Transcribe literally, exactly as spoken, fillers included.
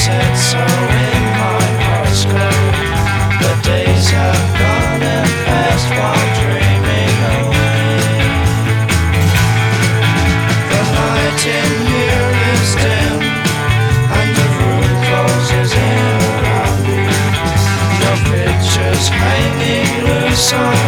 said so in my horoscope. The days have gone and passed while dreaming away. The light in here is dim, and the room closes in around me. No pictures hanging loose on